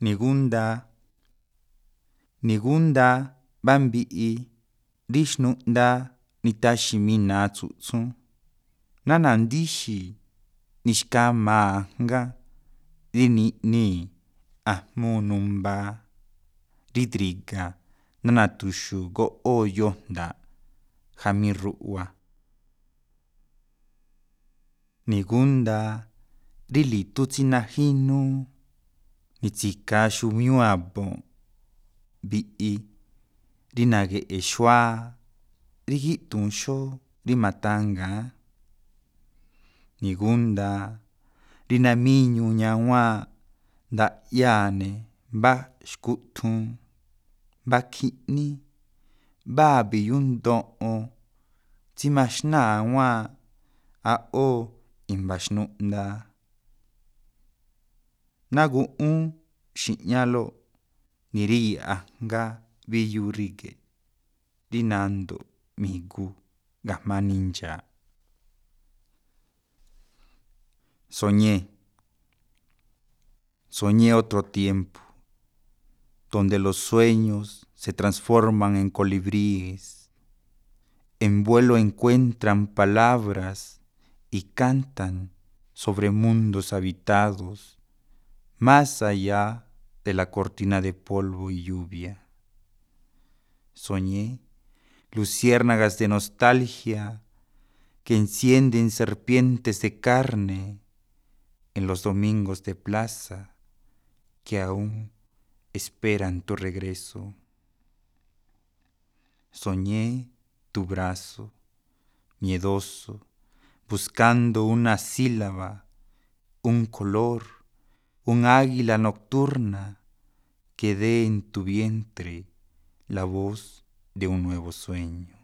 Nigunda bambi'i rixnu'nda nitaximina tsu'tsu nanandixi nixkamanga rini'ni ajmunumba ridriga nanatuxu go'o yojnda jamirru'wa. Nigunda rilitutsinajinu nitsikaxumiuabo bi'i rinage'e xua rigi'tunxo rimatanga. Nigunda rinamiñu ñawa nda'yane mbaxkutjun mbakji'ni babiyundo'o tsimaxnawa a'o imbaxnu'nda. Nagu'un xi'ñalo niri'ajnga biyurrigue rinando migu gajmanincha. Soñé otro tiempo, donde los sueños se transforman en colibríes, en vuelo encuentran palabras y cantan sobre mundos habitados, más allá de la cortina de polvo y lluvia. Soñé luciérnagas de nostalgia que encienden serpientes de carne en los domingos de plaza que aún esperan tu regreso. Soñé tu brazo, miedoso, buscando una sílaba, un color, un águila nocturna que dé en tu vientre la voz de un nuevo sueño.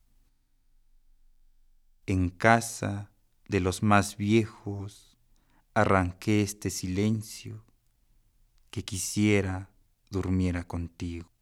En casa de los más viejos arranqué este silencio que quisiera durmiera contigo.